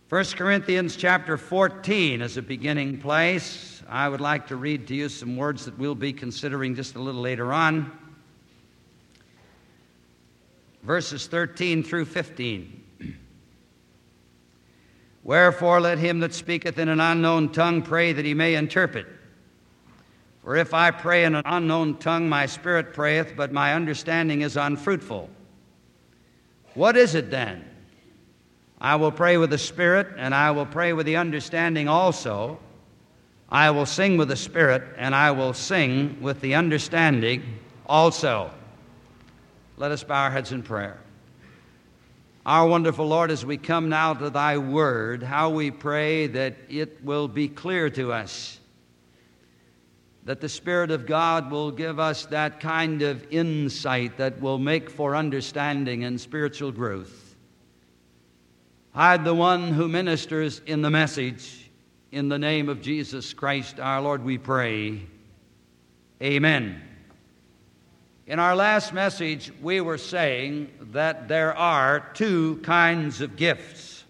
1 Corinthians chapter 14 is a beginning place. I would like to read to you some words that we'll be considering just a little later on. Verses 13 through 15. Wherefore let him that speaketh in an unknown tongue pray that he may interpret. For if I pray in an unknown tongue, my spirit prayeth, but my understanding is unfruitful. What is it then? I will pray with the spirit, and I will pray with the understanding also. I will sing with the spirit, and I will sing with the understanding also. Let us bow our heads in prayer. Our wonderful Lord, as we come now to thy word, how we pray that it will be clear to us, that the Spirit of God will give us that kind of insight that will make for understanding and spiritual growth. Hide the one who ministers in the message. In the name of Jesus Christ our Lord we pray. Amen. In our last message we were saying that there are two kinds of gifts.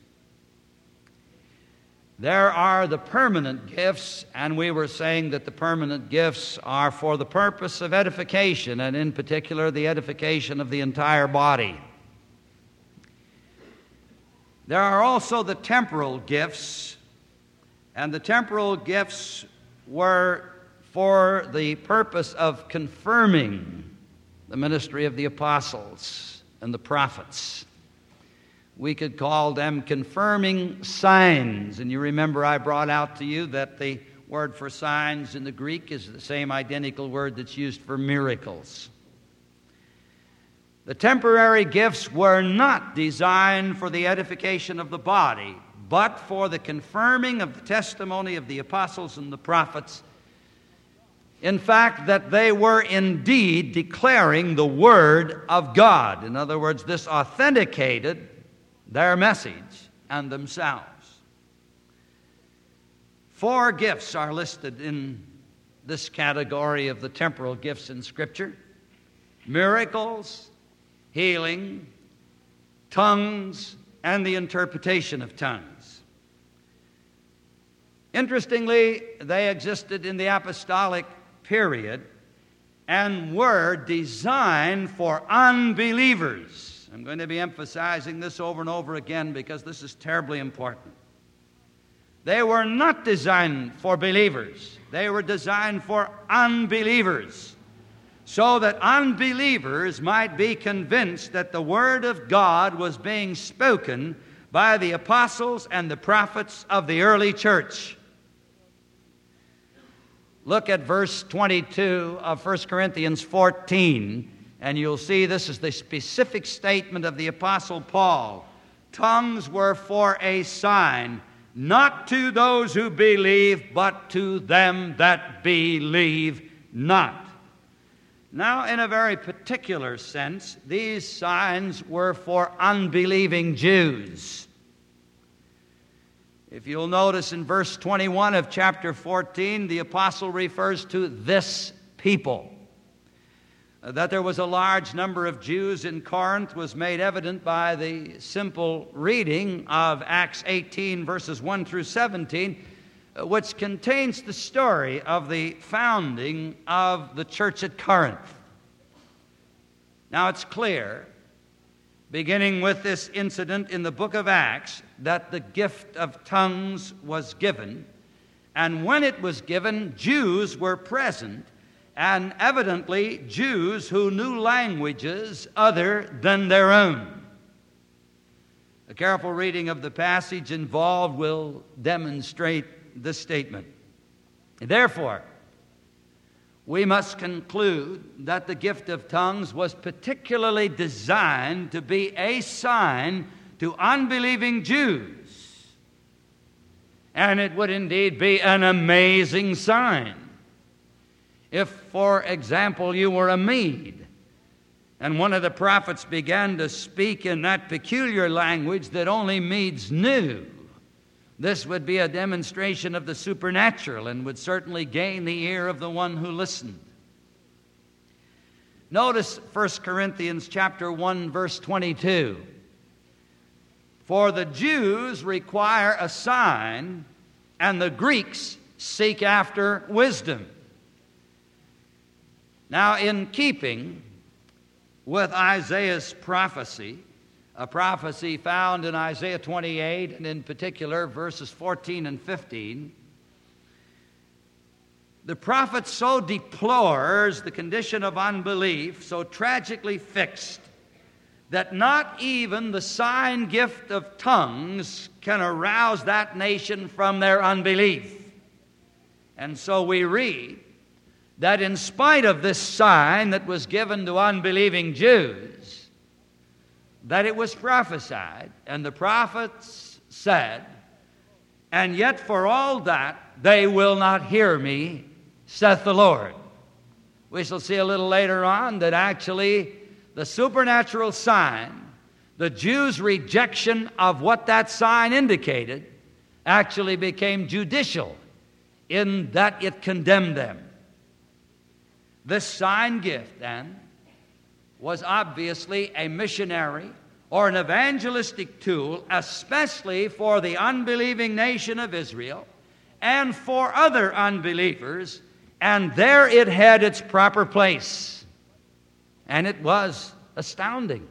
There are the permanent gifts, and we were saying that the permanent gifts are for the purpose of edification, and in particular the edification of the entire body. There are also the temporal gifts, and the temporal gifts were for the purpose of confirming the ministry of the apostles and the prophets. We could call them confirming signs. And you remember I brought out to you that the word for signs in the Greek is the same identical word that's used for miracles. The temporary gifts were not designed for the edification of the body, but for the confirming of the testimony of the apostles and the prophets. In fact, that they were indeed declaring the Word of God. In other words, this authenticated their message and themselves. 4 gifts are listed in this category of the temporal gifts in Scripture: miracles, healing, tongues, and the interpretation of tongues. Interestingly, they existed in the apostolic period and were designed for unbelievers. I'm going to be emphasizing this over and over again because this is terribly important. They were not designed for believers. They were designed for unbelievers, so that unbelievers might be convinced that the Word of God was being spoken by the apostles and the prophets of the early church. Look at verse 22 of 1 Corinthians 14, and you'll see this is the specific statement of the Apostle Paul. Tongues were for a sign, not to those who believe, but to them that believe not. Now, in a very particular sense, these signs were for unbelieving Jews. If you'll notice in verse 21 of chapter 14, the apostle refers to this people. That there was a large number of Jews in Corinth was made evident by the simple reading of Acts 18, verses 1 through 17, which contains the story of the founding of the church at Corinth. Now it's clear, beginning with this incident in the book of Acts, that the gift of tongues was given, and when it was given, Jews were present, and evidently Jews who knew languages other than their own. A careful reading of the passage involved will demonstrate this statement. Therefore, we must conclude that the gift of tongues was particularly designed to be a sign to unbelieving Jews. And it would indeed be an amazing sign. If, for example, you were a Mede, and one of the prophets began to speak in that peculiar language that only Medes knew, this would be a demonstration of the supernatural and would certainly gain the ear of the one who listened. Notice 1 Corinthians chapter 1, verse 22. For the Jews require a sign, and the Greeks seek after wisdom. Now, in keeping with Isaiah's prophecy, a prophecy found in Isaiah 28, and in particular verses 14 and 15, the prophet so deplores the condition of unbelief, so tragically fixed, that not even the sign gift of tongues can arouse that nation from their unbelief. And so we read that in spite of this sign that was given to unbelieving Jews, that it was prophesied, and the prophets said, "And yet for all that they will not hear me, saith the Lord." We shall see a little later on that actually the supernatural sign, the Jews' rejection of what that sign indicated, actually became judicial in that it condemned them. This sign gift, then, was obviously a missionary or an evangelistic tool, especially for the unbelieving nation of Israel and for other unbelievers, and there it had its proper place. And it was astounding.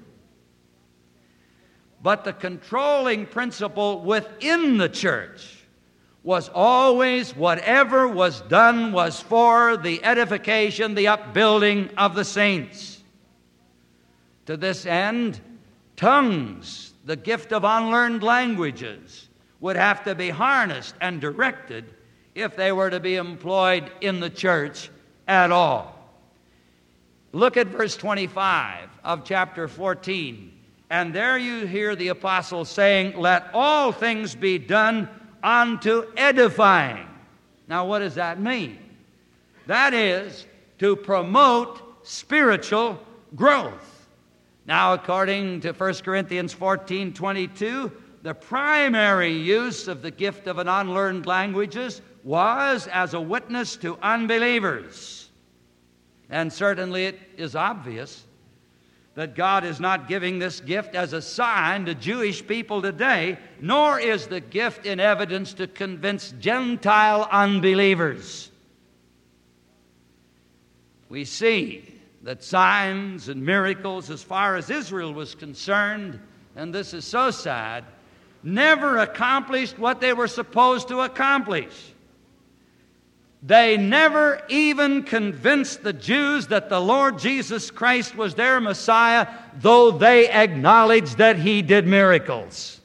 But the controlling principle within the church was always whatever was done was for the edification, the upbuilding of the saints. To this end, tongues, the gift of unlearned languages, would have to be harnessed and directed if they were to be employed in the church at all. Look at verse 25 of chapter 14. And there you hear the apostle saying, "Let all things be done unto edifying." Now, what does that mean? That is to promote spiritual growth. Now, according to 1 Corinthians 14:22, the primary use of the gift of an unlearned languages was as a witness to unbelievers. And certainly it is obvious that God is not giving this gift as a sign to Jewish people today, nor is the gift in evidence to convince Gentile unbelievers. We see that signs and miracles, as far as Israel was concerned, and this is so sad, never accomplished what they were supposed to accomplish. They never even convinced the Jews that the Lord Jesus Christ was their Messiah, though they acknowledged that He did miracles.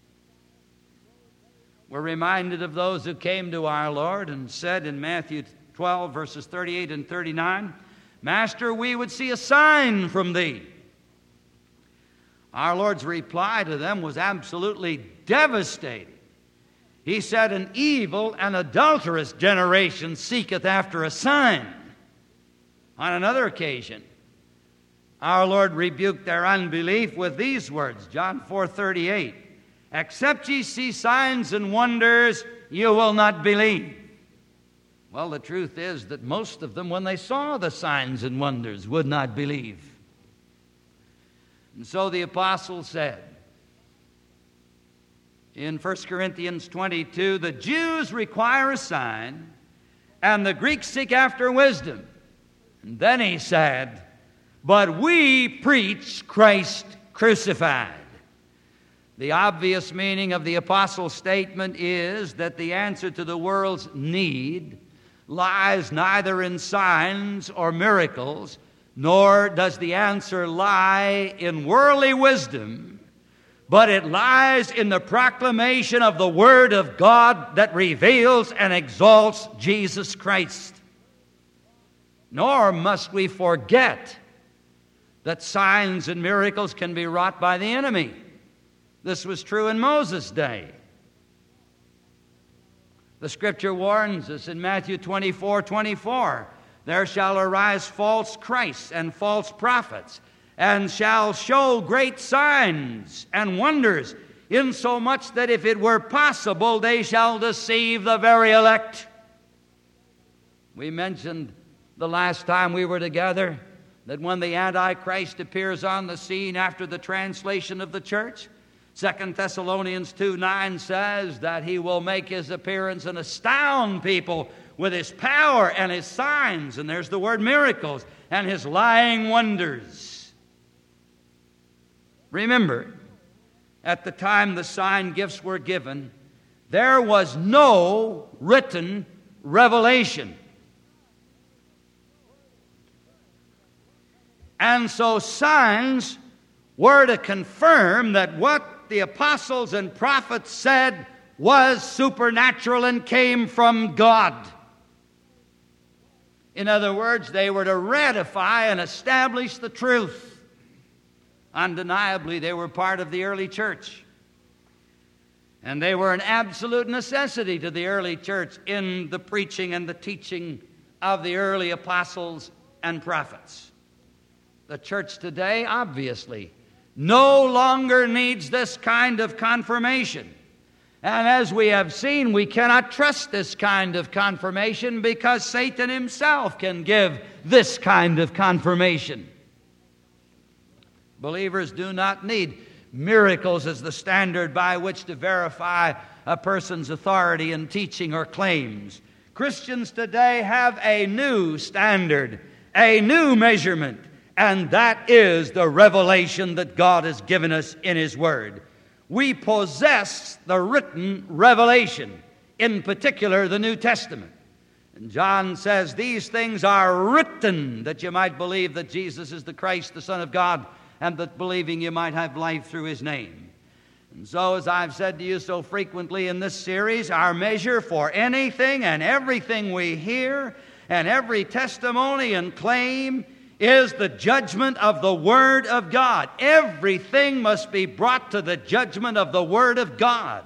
We're reminded of those who came to our Lord and said in Matthew 12, verses 38 and 39, "Master, we would see a sign from Thee." Our Lord's reply to them was absolutely devastating. He said, "An evil and adulterous generation seeketh after a sign." On another occasion, our Lord rebuked their unbelief with these words, John 4:38, "Except ye see signs and wonders, you will not believe." Well, the truth is that most of them, when they saw the signs and wonders, would not believe. And so the apostle said, in 1 Corinthians 22, the Jews require a sign, and the Greeks seek after wisdom. And then he said, "But we preach Christ crucified." The obvious meaning of the apostle's statement is that the answer to the world's need lies neither in signs or miracles, nor does the answer lie in worldly wisdom, but it lies in the proclamation of the Word of God that reveals and exalts Jesus Christ. Nor must we forget that signs and miracles can be wrought by the enemy. This was true in Moses' day. The Scripture warns us in Matthew 24:24, "There shall arise false Christs and false prophets, and shall show great signs and wonders, insomuch that if it were possible, they shall deceive the very elect." We mentioned the last time we were together that when the Antichrist appears on the scene after the translation of the church, 2 Thessalonians 2:9 says that he will make his appearance and astound people with his power and his signs, and there's the word miracles, and his lying wonders. Remember, at the time the sign gifts were given, there was no written revelation. And so signs were to confirm that what the apostles and prophets said was supernatural and came from God. In other words, they were to ratify and establish the truth. Undeniably, they were part of the early church. And they were an absolute necessity to the early church in the preaching and the teaching of the early apostles and prophets. The church today, obviously, no longer needs this kind of confirmation. And as we have seen, we cannot trust this kind of confirmation because Satan himself can give this kind of confirmation. Believers do not need miracles as the standard by which to verify a person's authority in teaching or claims. Christians today have a new standard, a new measurement, and that is the revelation that God has given us in His Word. We possess the written revelation, in particular the New Testament. And John says, these things are written that you might believe that Jesus is the Christ, the Son of God, and that believing you might have life through His name. And so, as I've said to you so frequently in this series, our measure for anything and everything we hear and every testimony and claim is the judgment of the Word of God. Everything must be brought to the judgment of the Word of God.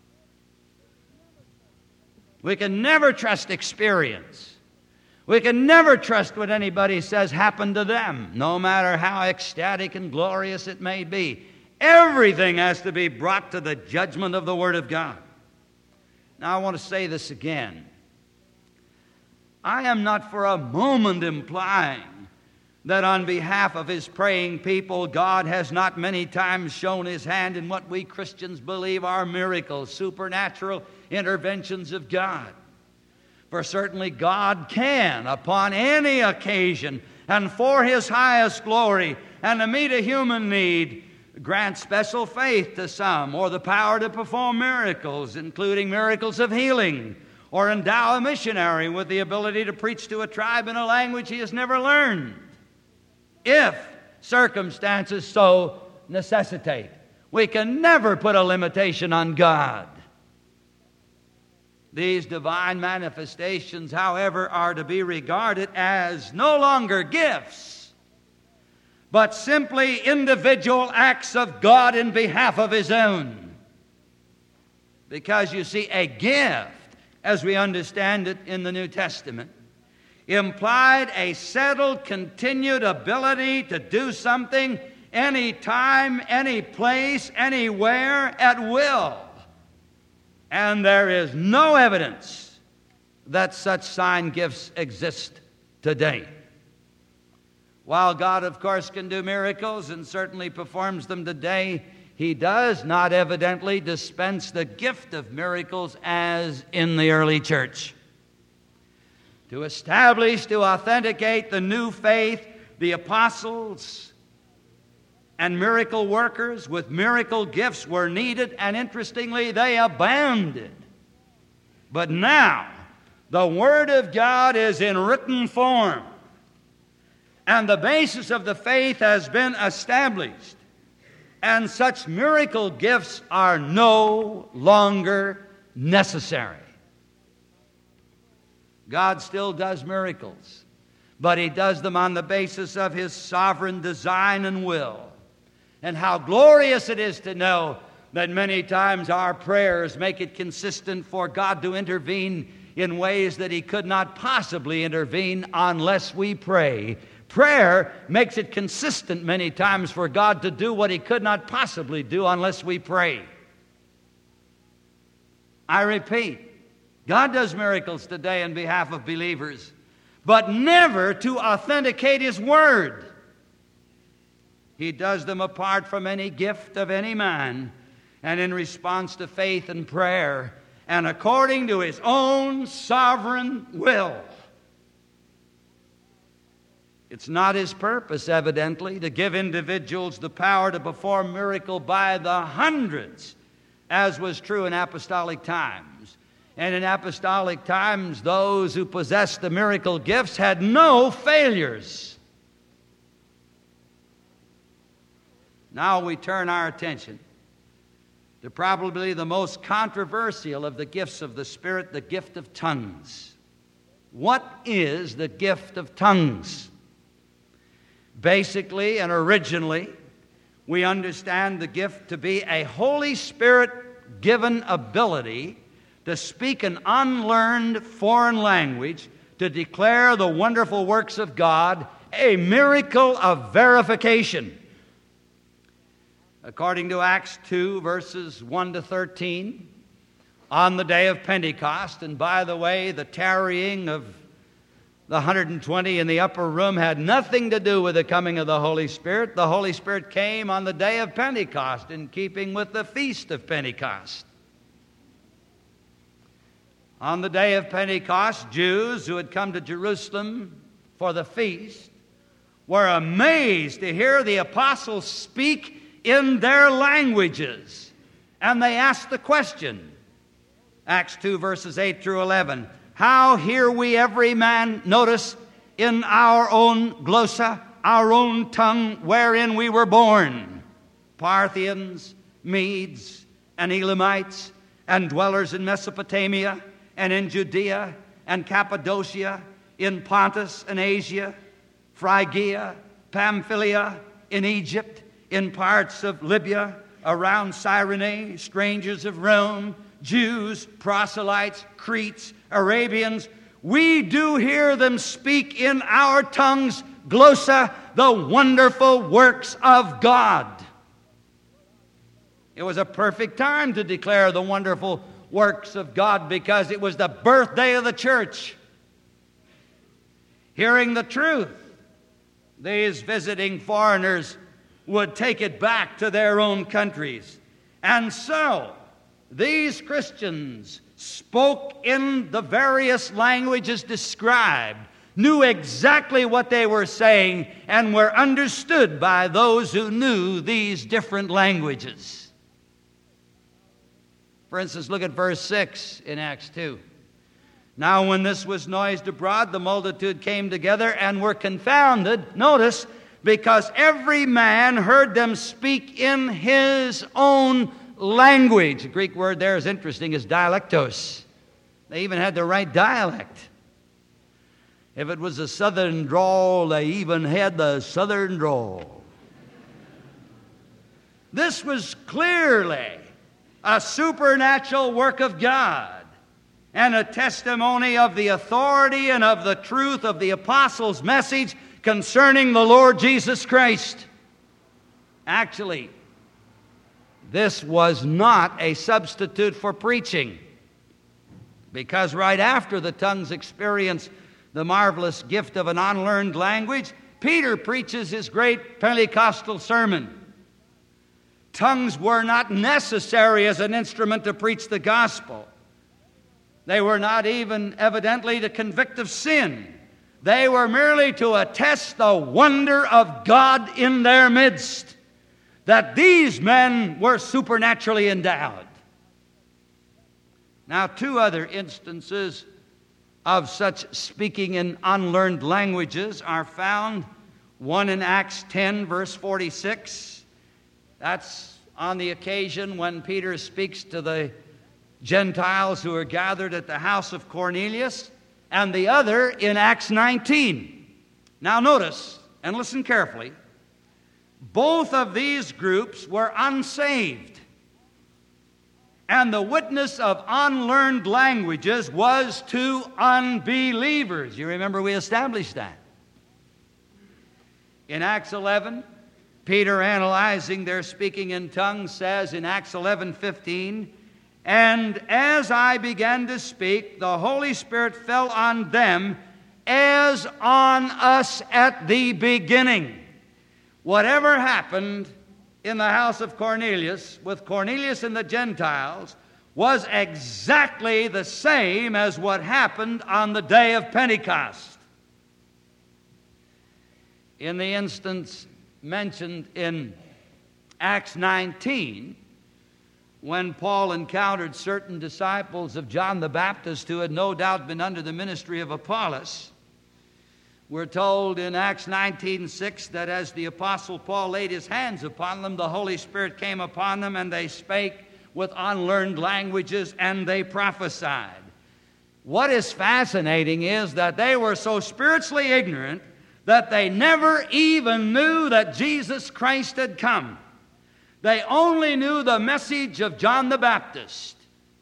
We can never trust experience. We can never trust what anybody says happened to them, no matter how ecstatic and glorious it may be. Everything has to be brought to the judgment of the Word of God. Now, I want to say this again. I am not for a moment implying that on behalf of His praying people, God has not many times shown His hand in what we Christians believe are miracles, supernatural interventions of God. For certainly God can, upon any occasion, and for His highest glory, and to meet a human need, grant special faith to some, or the power to perform miracles, including miracles of healing, or endow a missionary with the ability to preach to a tribe in a language he has never learned, if circumstances so necessitate. We can never put a limitation on God. These divine manifestations, however, are to be regarded as no longer gifts, but simply individual acts of God in behalf of His own. Because you see, a gift, as we understand it in the New Testament, implied a settled, continued ability to do something any time, any place, anywhere, at will. And there is no evidence that such sign gifts exist today. While God, of course, can do miracles and certainly performs them today, He does not evidently dispense the gift of miracles as in the early church. To establish, to authenticate the new faith, the apostles and miracle workers with miracle gifts were needed, and interestingly, they abounded. But now, the Word of God is in written form, and the basis of the faith has been established, and such miracle gifts are no longer necessary. God still does miracles, but He does them on the basis of His sovereign design and will. And how glorious it is to know that many times our prayers make it consistent for God to intervene in ways that He could not possibly intervene unless we pray. Prayer makes it consistent many times for God to do what He could not possibly do unless we pray. I repeat, God does miracles today on behalf of believers, but never to authenticate His Word. He does them apart from any gift of any man, and in response to faith and prayer, and according to His own sovereign will. It's not His purpose, evidently, to give individuals the power to perform miracles by the hundreds, as was true in apostolic times. And in apostolic times, those who possessed the miracle gifts had no failures. Now we turn our attention to probably the most controversial of the gifts of the Spirit, the gift of tongues. What is the gift of tongues? Basically and originally, we understand the gift to be a Holy Spirit-given ability to speak an unlearned foreign language, to declare the wonderful works of God, a miracle of verification. According to Acts 2, verses 1 to 13, on the day of Pentecost, and by the way, the tarrying of the 120 in the upper room had nothing to do with the coming of the Holy Spirit. The Holy Spirit came on the day of Pentecost, in keeping with the feast of Pentecost. On the day of Pentecost, Jews who had come to Jerusalem for the feast were amazed to hear the apostles speak in their languages. And they asked the question, Acts 2, verses 8 through 11, how hear we every man, notice, in our own glossa, our own tongue wherein we were born? Parthians, Medes, and Elamites, and dwellers in Mesopotamia, and in Judea, and Cappadocia, in Pontus and Asia, Phrygia, Pamphylia, in Egypt, in parts of Libya, around Cyrene, strangers of Rome, Jews, proselytes, Cretes, Arabians, we do hear them speak in our tongues, glossa, the wonderful works of God. It was a perfect time to declare the wonderful works of God, because it was the birthday of the church. Hearing the truth, these visiting foreigners would take it back to their own countries. And so, these Christians spoke in the various languages described, knew exactly what they were saying, and were understood by those who knew these different languages. For instance, look at verse 6 in Acts 2. Now when this was noised abroad, the multitude came together and were confounded, notice, because every man heard them speak in his own language. The Greek word there is interesting, is dialectos. They even had the right dialect. If it was a southern drawl, they even had the southern drawl. This was clearly a supernatural work of God, and a testimony of the authority and of the truth of the apostles' message concerning the Lord Jesus Christ. Actually, this was not a substitute for preaching, because right after the tongues experience the marvelous gift of an unlearned language, Peter preaches his great Pentecostal sermon. Tongues were not necessary as an instrument to preach the gospel. They were not even evidently to convict of sin. They were merely to attest the wonder of God in their midst, that these men were supernaturally endowed. Now, two other instances of such speaking in unlearned languages are found. One in Acts 10, verse 46. That's on the occasion when Peter speaks to the Gentiles who are gathered at the house of Cornelius, and the other in Acts 19. Now notice, and listen carefully, both of these groups were unsaved, and the witness of unlearned languages was to unbelievers. You remember we established that. In Acts 11, Peter, analyzing their speaking in tongues, says in Acts 11:15, "And as I began to speak, the Holy Spirit fell on them as on us at the beginning." Whatever happened in the house of Cornelius with Cornelius and the Gentiles was exactly the same as what happened on the day of Pentecost. In the instance mentioned in Acts 19, when Paul encountered certain disciples of John the Baptist who had no doubt been under the ministry of Apollos, we're told in Acts 19:6 that as the Apostle Paul laid his hands upon them, the Holy Spirit came upon them, and they spake with unlearned languages, and they prophesied. What is fascinating is that they were so spiritually ignorant that they never even knew that Jesus Christ had come. They only knew the message of John the Baptist.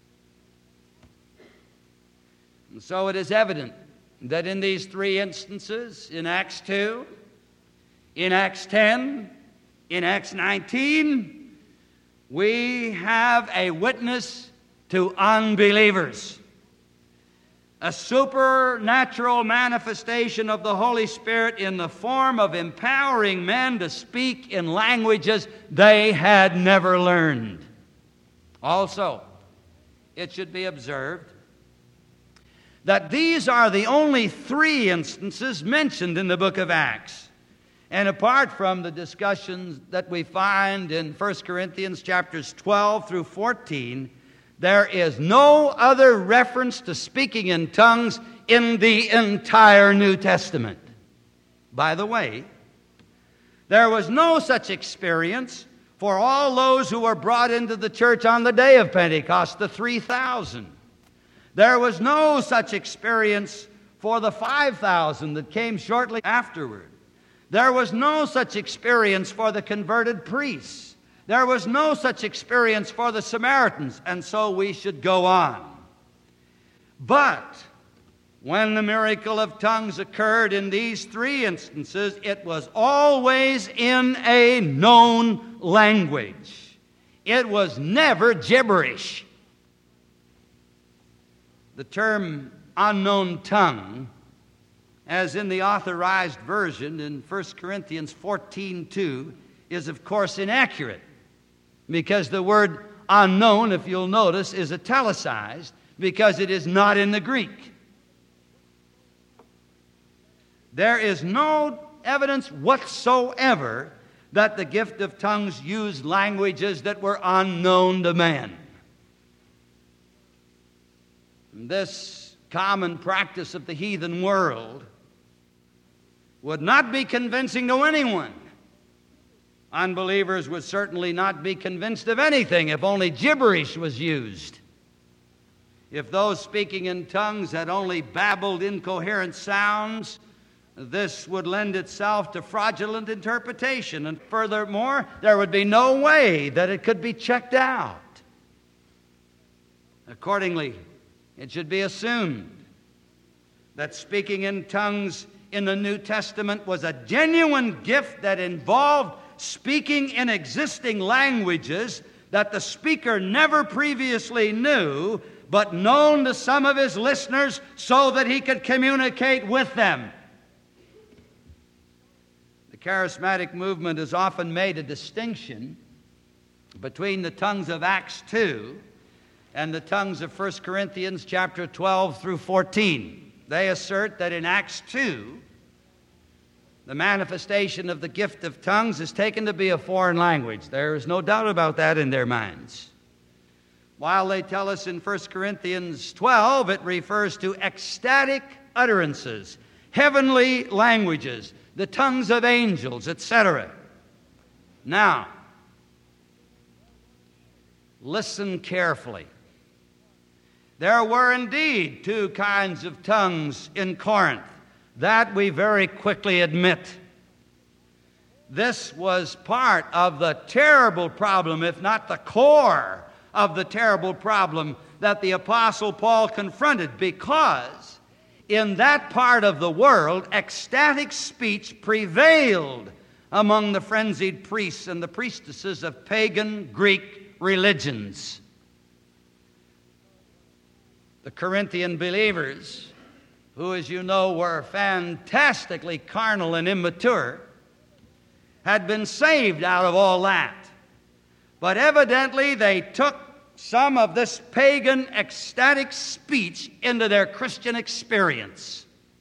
And so it is evident that in these three instances, in Acts 2, in Acts 10, in Acts 19, we have a witness to unbelievers. A supernatural manifestation of the Holy Spirit in the form of empowering men to speak in languages they had never learned. Also, it should be observed that these are the only three instances mentioned in the book of Acts. And apart from the discussions that we find in 1 Corinthians chapters 12 through 14, there is no other reference to speaking in tongues in the entire New Testament. By the way, there was no such experience for all those who were brought into the church on the day of Pentecost, the 3,000. There was no such experience for the 5,000 that came shortly afterward. There was no such experience for the converted priests. There was no such experience for the Samaritans, and so we should go on. But when the miracle of tongues occurred in these three instances, it was always in a known language. It was never gibberish. The term unknown tongue, as in the authorized version in 1 Corinthians 14:2, is of course inaccurate, because the word unknown, if you'll notice, is italicized because it is not in the Greek. There is no evidence whatsoever that the gift of tongues used languages that were unknown to man. This common practice of the heathen world would not be convincing to anyone. Unbelievers would certainly not be convinced of anything if only gibberish was used. If those speaking in tongues had only babbled incoherent sounds, this would lend itself to fraudulent interpretation, and furthermore, there would be no way that it could be checked out. Accordingly, it should be assumed that speaking in tongues in the New Testament was a genuine gift that involved speaking in existing languages that the speaker never previously knew, but known to some of his listeners so that he could communicate with them. The charismatic movement has often made a distinction between the tongues of Acts 2 and the tongues of 1 Corinthians chapter 12 through 14. They assert that in Acts 2, the manifestation of the gift of tongues is taken to be a foreign language. There is no doubt about that in their minds. While they tell us in 1 Corinthians 12, it refers to ecstatic utterances, heavenly languages, the tongues of angels, etc. Now, listen carefully. There were indeed two kinds of tongues in Corinth. That we very quickly admit. This was part of the terrible problem, if not the core of the terrible problem that the Apostle Paul confronted, because in that part of the world, ecstatic speech prevailed among the frenzied priests and the priestesses of pagan Greek religions. The Corinthian believers, who, as you know, were fantastically carnal and immature, had been saved out of all that. But evidently they took some of this pagan ecstatic speech into their Christian experience.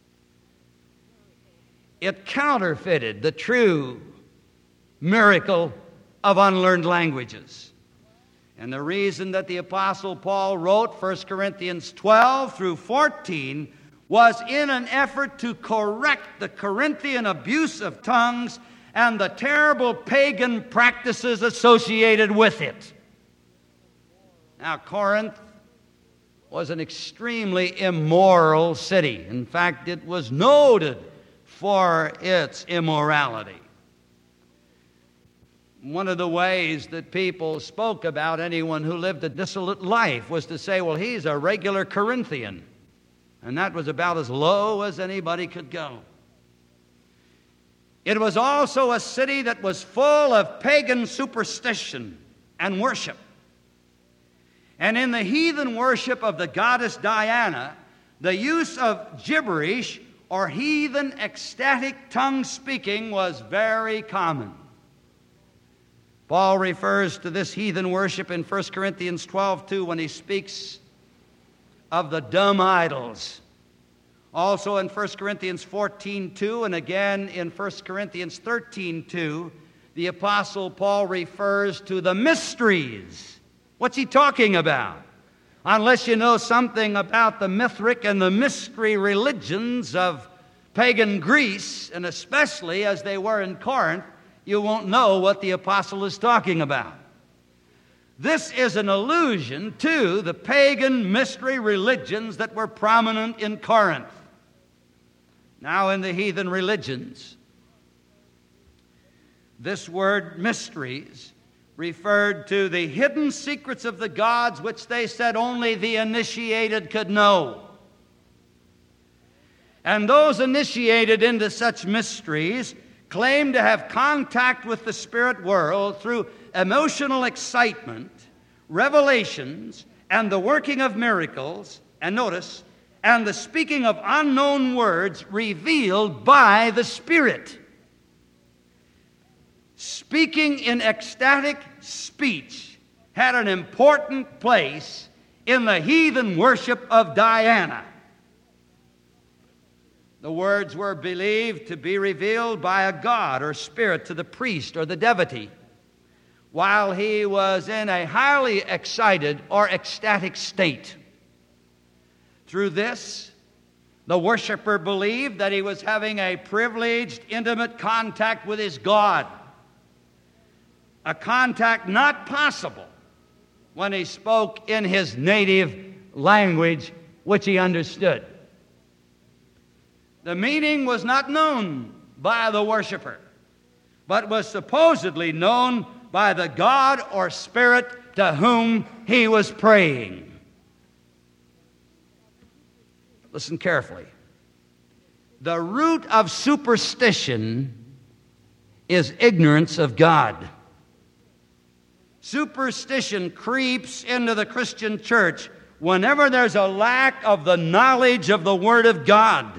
It counterfeited the true miracle of unlearned languages. And the reason that the Apostle Paul wrote 1 Corinthians 12 through 14 was in an effort to correct the Corinthian abuse of tongues and the terrible pagan practices associated with it. Now, Corinth was an extremely immoral city. In fact, it was noted for its immorality. One of the ways that people spoke about anyone who lived a dissolute life was to say, well, he's a regular Corinthian. And that was about as low as anybody could go. It was also a city that was full of pagan superstition and worship. And in the heathen worship of the goddess Diana, the use of gibberish or heathen ecstatic tongue speaking was very common. Paul refers to this heathen worship in 1 Corinthians 12:2 when he speaks of the dumb idols. Also in 1 Corinthians 14:2 and again in 1 Corinthians 13:2, the Apostle Paul refers to the mysteries. What's he talking about? Unless you know something about the Mithric and the mystery religions of pagan Greece, and especially as they were in Corinth, you won't know what the apostle is talking about. This is an allusion to the pagan mystery religions that were prominent in Corinth. Now, in the heathen religions, this word mysteries referred to the hidden secrets of the gods which they said only the initiated could know. And those initiated into such mysteries claimed to have contact with the spirit world through emotional excitement, revelations, and the working of miracles, and notice, and the speaking of unknown words revealed by the Spirit. Speaking in ecstatic speech had an important place in the heathen worship of Diana. The words were believed to be revealed by a god or spirit to the priest or the devotee while he was in a highly excited or ecstatic state. Through this, the worshiper believed that he was having a privileged, intimate contact with his God, a contact not possible when he spoke in his native language, which he understood. The meaning was not known by the worshiper, but was supposedly known by the God or spirit to whom he was praying. Listen carefully. The root of superstition is ignorance of God. Superstition creeps into the Christian church whenever there's a lack of the knowledge of the Word of God.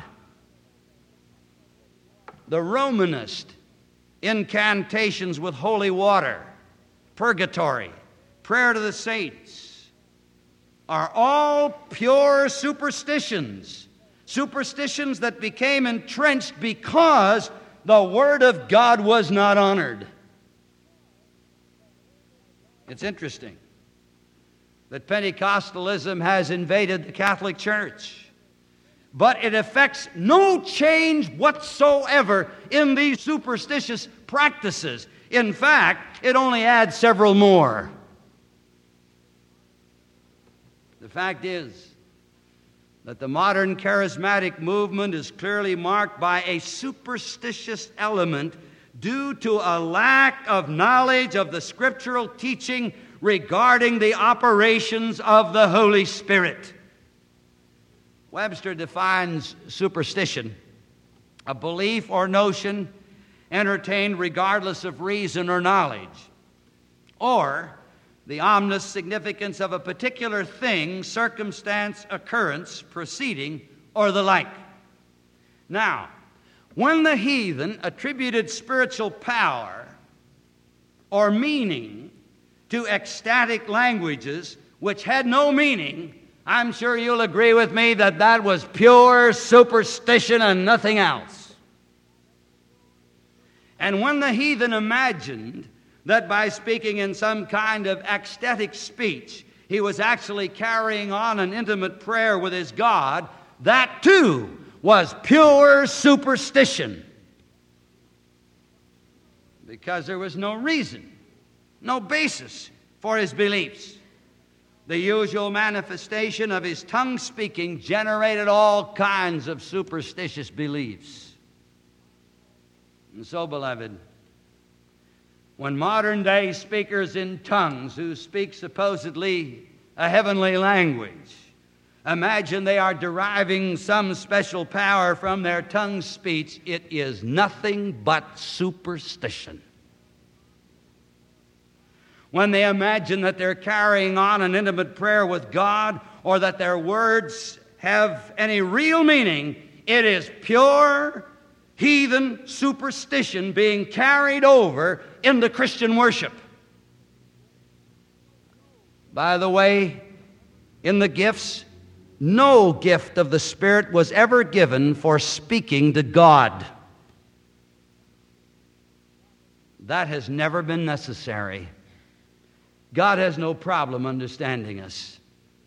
The Romanist incantations with holy water, purgatory, prayer to the saints, are all pure superstitions. Superstitions that became entrenched because the Word of God was not honored. It's interesting that Pentecostalism has invaded the Catholic Church, but it affects no change whatsoever in these superstitious practices. In fact, it only adds several more. The fact is that the modern charismatic movement is clearly marked by a superstitious element due to a lack of knowledge of the scriptural teaching regarding the operations of the Holy Spirit. Webster defines superstition, a belief or notion entertained regardless of reason or knowledge, or the ominous significance of a particular thing, circumstance, occurrence, proceeding, or the like. Now, When the heathen attributed spiritual power or meaning to ecstatic languages which had no meaning, I'm sure you'll agree with me that that was pure superstition and nothing else. And when the heathen imagined that by speaking in some kind of ecstatic speech, he was actually carrying on an intimate prayer with his God, that too was pure superstition. Because there was no reason, no basis for his beliefs. The usual manifestation of his tongue speaking generated all kinds of superstitious beliefs. And so, beloved, when modern day speakers in tongues who speak supposedly a heavenly language imagine they are deriving some special power from their tongue speech, it is nothing but superstition. When they imagine that they're carrying on an intimate prayer with God or that their words have any real meaning, it is pure heathen superstition being carried over into Christian worship. By the way, in the gifts, no gift of the Spirit was ever given for speaking to God. That has never been necessary. God has no problem understanding us.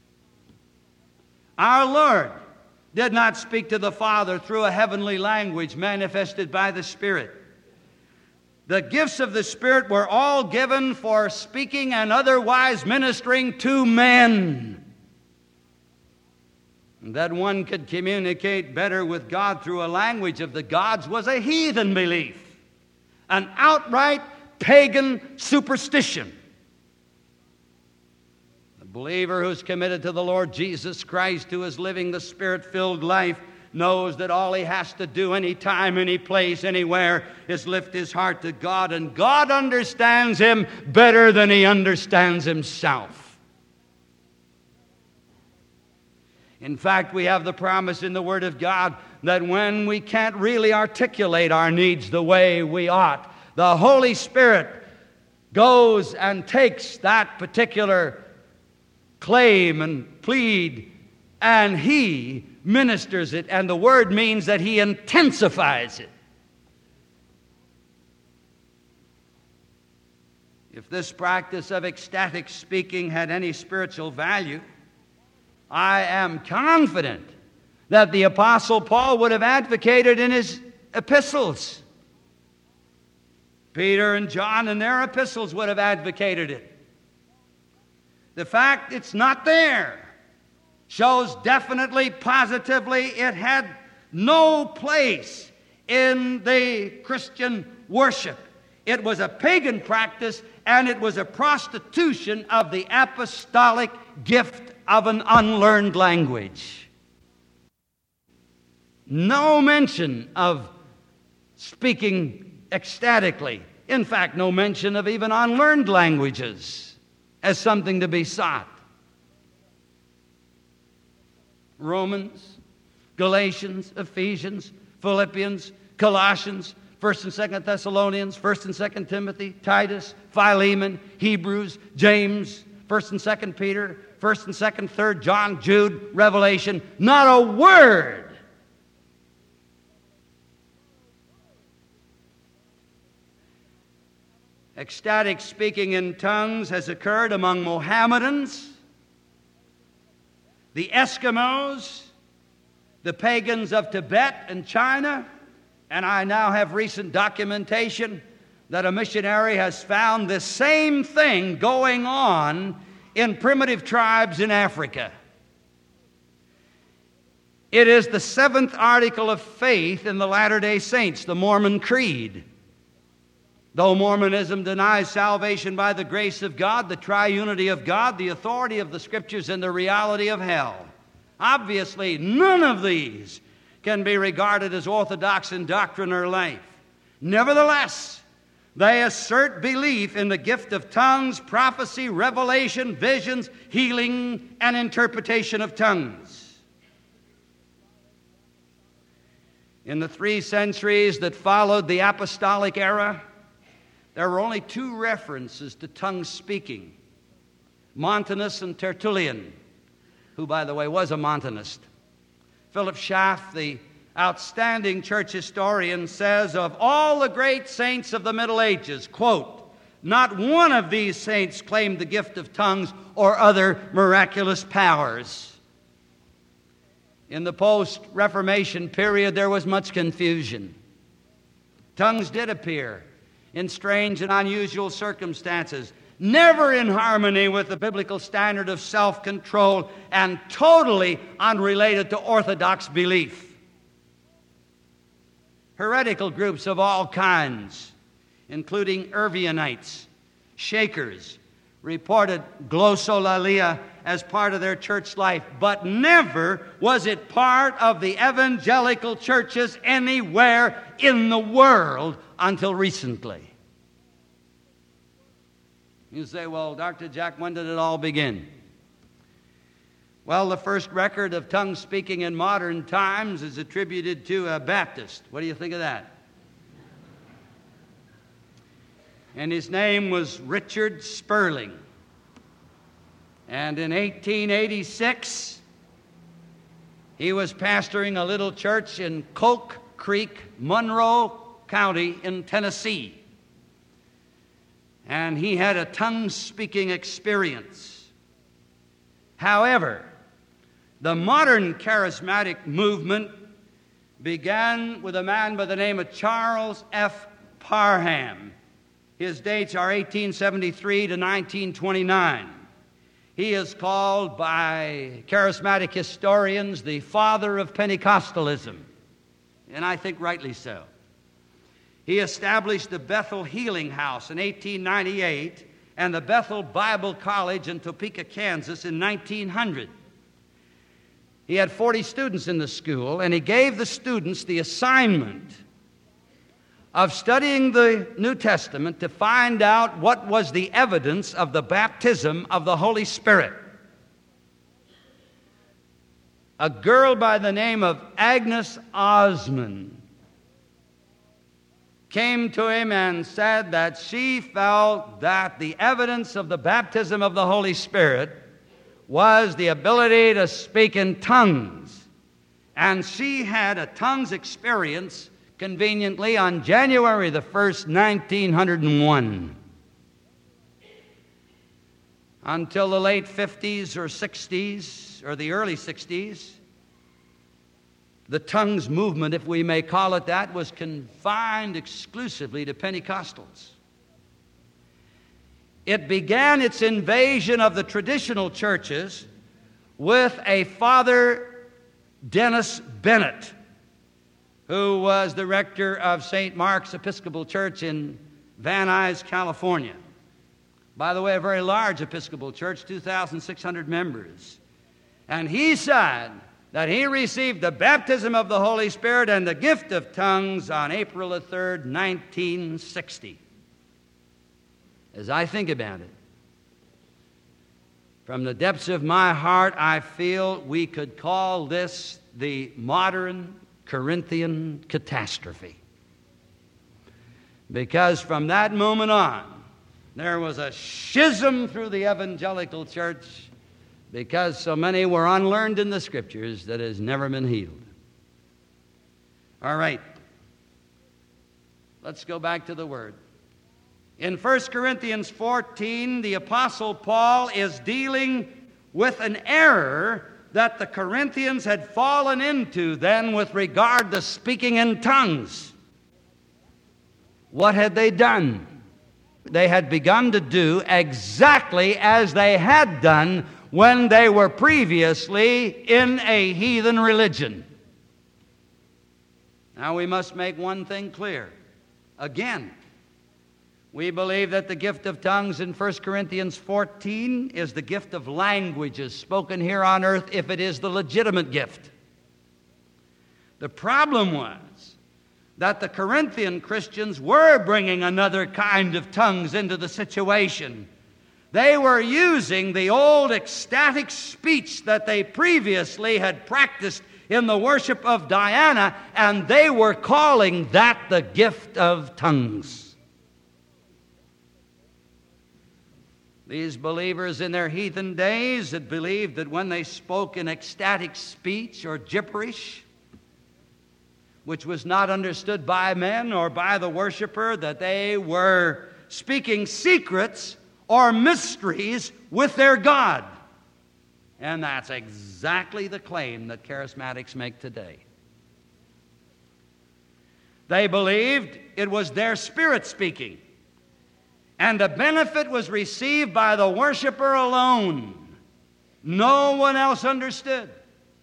Our Lord did not speak to the Father through a heavenly language manifested by the Spirit. The gifts of the Spirit were all given for speaking and otherwise ministering to men. That one could communicate better with God through a language of the gods was a heathen belief, an outright pagan superstition. The believer who's committed to the Lord Jesus Christ, who is living the Spirit-filled life, knows that all he has to do any time, any place, anywhere is lift his heart to God, and God understands him better than he understands himself. In fact, we have the promise in the Word of God that when we can't really articulate our needs the way we ought, the Holy Spirit goes and takes that particular claim and plead, and He ministers it, and the word means that He intensifies it. If this practice of ecstatic speaking had any spiritual value, I am confident that the Apostle Paul would have advocated in his epistles. Peter and John in their epistles would have advocated it. The fact it's not there shows definitely, positively, it had no place in the Christian worship. It was a pagan practice, and it was a prostitution of the apostolic gift of an unlearned language. No mention of speaking ecstatically. In fact, no mention of even unlearned languages as something to be sought. Romans, Galatians, Ephesians, Philippians, Colossians, 1st and 2nd Thessalonians, 1st and 2nd Timothy, Titus, Philemon, Hebrews, James, 1st and 2nd Peter, 1st and 2nd, 3rd John, Jude, Revelation. Not a word. Ecstatic speaking in tongues has occurred among Mohammedans, the Eskimos, the pagans of Tibet and China, and I now have recent documentation that a missionary has found this same thing going on in primitive tribes in Africa. It is the 7th article of faith in the Latter-day Saints, the Mormon Creed. Though Mormonism denies salvation by the grace of God, the triunity of God, the authority of the Scriptures, and the reality of hell, obviously none of these can be regarded as orthodox in doctrine or life. Nevertheless, they assert belief in the gift of tongues, prophecy, revelation, visions, healing, and interpretation of tongues. In the 3 centuries that followed the apostolic era, there were only 2 references to tongue speaking: Montanus and Tertullian, who, by the way, was a Montanist. Philip Schaff, the outstanding church historian, says of all the great saints of the Middle Ages, quote, "Not one of these saints claimed the gift of tongues or other miraculous powers." In the post-Reformation period, there was much confusion. Tongues did appear in strange and unusual circumstances, never in harmony with the biblical standard of self-control and totally unrelated to orthodox belief. Heretical groups of all kinds, including Irvianites, Shakers, reported glossolalia as part of their church life, but never was it part of the evangelical churches anywhere in the world until recently. You say, well, Dr. Jack, when did it all begin? Well, the first record of tongue speaking in modern times is attributed to a Baptist. What do you think of that? And his name was Richard Sperling. And in 1886, he was pastoring a little church in Coke Creek, Monroe County in Tennessee. And he had a tongue-speaking experience. However, the modern charismatic movement began with a man by the name of Charles F. Parham. His dates are 1873 to 1929. He is called by charismatic historians the father of Pentecostalism, and I think rightly so. He established the Bethel Healing House in 1898 and the Bethel Bible College in Topeka, Kansas in 1900. He had 40 students in the school, and he gave the students the assignment of studying the New Testament to find out what was the evidence of the baptism of the Holy Spirit. A girl by the name of Agnes Osmond came to him and said that she felt that the evidence of the baptism of the Holy Spirit was the ability to speak in tongues. And she had a tongues experience conveniently on January the 1st, 1901. Until the late 50s or 60s, or the early 60s, the tongues movement, if we may call it that, was confined exclusively to Pentecostals. It began its invasion of the traditional churches with a Father Dennis Bennett, who was the rector of St. Mark's Episcopal Church in Van Nuys, California. By the way, a very large Episcopal church, 2,600 members. And he said that he received the baptism of the Holy Spirit and the gift of tongues on April the 3rd, 1960. As I think about it, from the depths of my heart, I feel we could call this the modern Corinthian catastrophe. Because from that moment on, there was a schism through the evangelical church because so many were unlearned in the Scriptures that has never been healed. All right. Let's go back to the Word. In 1 Corinthians 14, the Apostle Paul is dealing with an error that the Corinthians had fallen into then with regard to speaking in tongues. What had they done? They had begun to do exactly as they had done when they were previously in a heathen religion. Now we must make one thing clear. Again, we believe that the gift of tongues in 1 Corinthians 14 is the gift of languages spoken here on earth if it is the legitimate gift. The problem was that the Corinthian Christians were bringing another kind of tongues into the situation. They were using the old ecstatic speech that they previously had practiced in the worship of Diana, and they were calling that the gift of tongues. These believers in their heathen days had believed that when they spoke in ecstatic speech or gibberish, which was not understood by men or by the worshiper, that they were speaking secrets or mysteries with their God. And that's exactly the claim that charismatics make today. They believed it was their spirit speaking, and the benefit was received by the worshiper alone. No one else understood.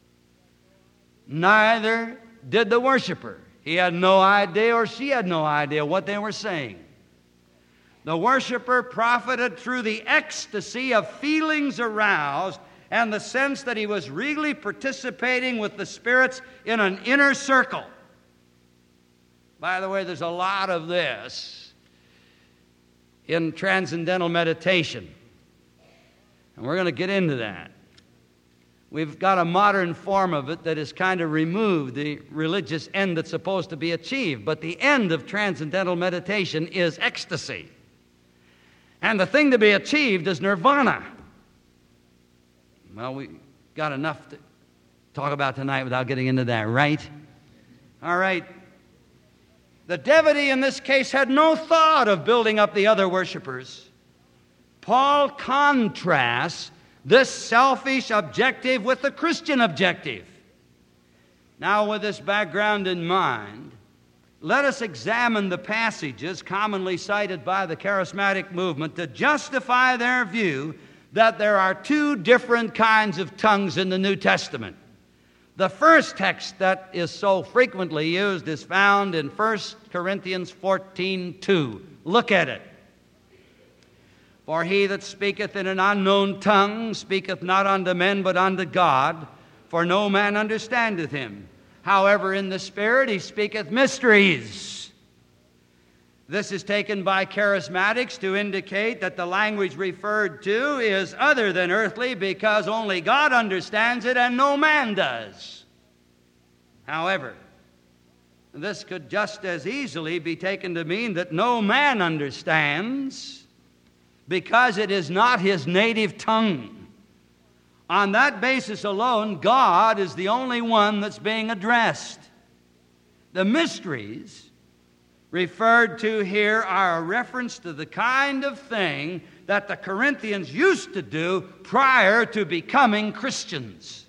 Neither did the worshiper. He had no idea, or she had no idea what they were saying. The worshiper profited through the ecstasy of feelings aroused and the sense that he was really participating with the spirits in an inner circle. By the way, there's a lot of this in transcendental meditation, and we're going to get into that. We've got a modern form of it that has kind of removed the religious end that's supposed to be achieved, but the end of transcendental meditation is ecstasy. And the thing to be achieved is nirvana. Well, we got enough to talk about tonight without getting into that, right? All right. The devotee in this case had no thought of building up the other worshipers. Paul contrasts this selfish objective with the Christian objective. Now, with this background in mind, let us examine the passages commonly cited by the charismatic movement to justify their view that there are two different kinds of tongues in the New Testament. The first text that is so frequently used is found in 1 Corinthians 14:2. Look at it. For he that speaketh in an unknown tongue speaketh not unto men but unto God, for no man understandeth him. However, in the Spirit he speaketh mysteries. This is taken by charismatics to indicate that the language referred to is other than earthly because only God understands it and no man does. However, this could just as easily be taken to mean that no man understands because it is not his native tongue. On that basis alone, God is the only one that's being addressed. The mysteries referred to here are a reference to the kind of thing that the Corinthians used to do prior to becoming Christians.